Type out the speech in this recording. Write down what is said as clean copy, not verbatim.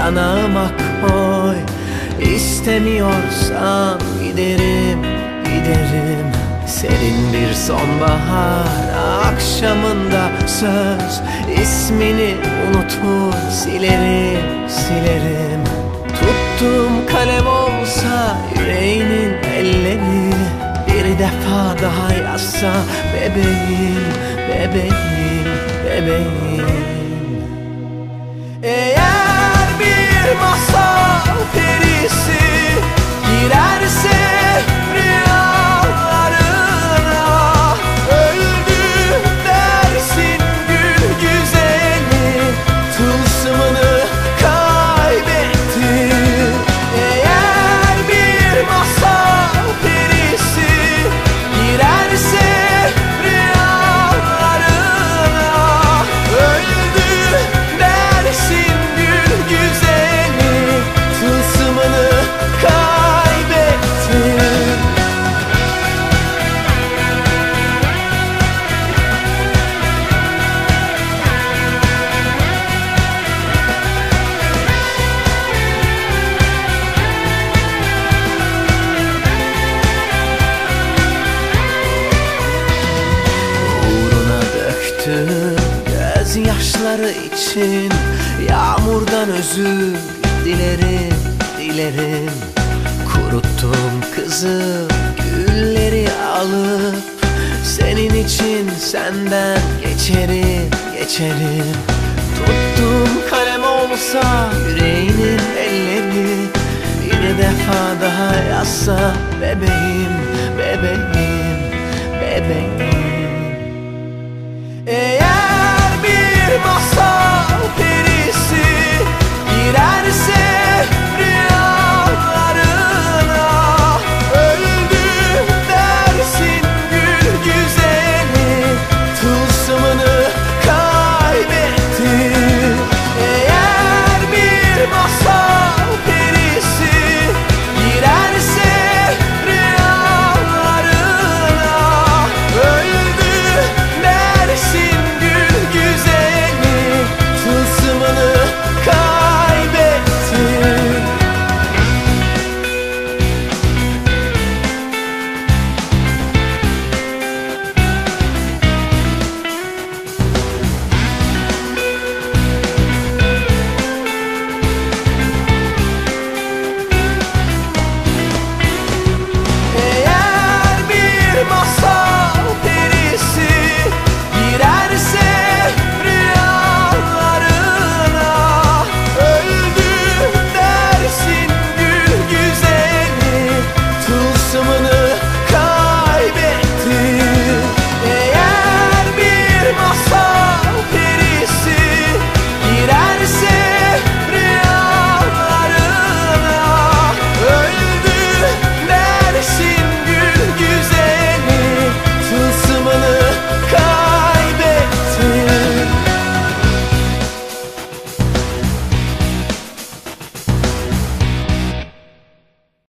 yanağıma koy. İstemiyorsan giderim, giderim. Serin bir sonbahar akşamında söz, ismini unutur silerim, silerim. Tuttuğum kalem olsa yüreğinin elleri, bir defa daha yazsa bebeğim, bebeğim, bebeğim. Eğer bir masal perisi girerse rüyalarına, öldü dersin gül güzeli, tılsımını kaybetti. Eğer bir masal perisi girerse rüyalarına, öldü dersin gül güzeli, tılsımını kaybetti. Uğruna döktüm gözyaşları için, yağmurdan özür dilerim, dilerim. Kuruttum kızıl gülleri alıp, senin için senden geçerim, geçerim. Tuttuğum kalem olsa yüreğinin elleri, bir defa daha yazsa bebeğim, bebeğim, bebeğim.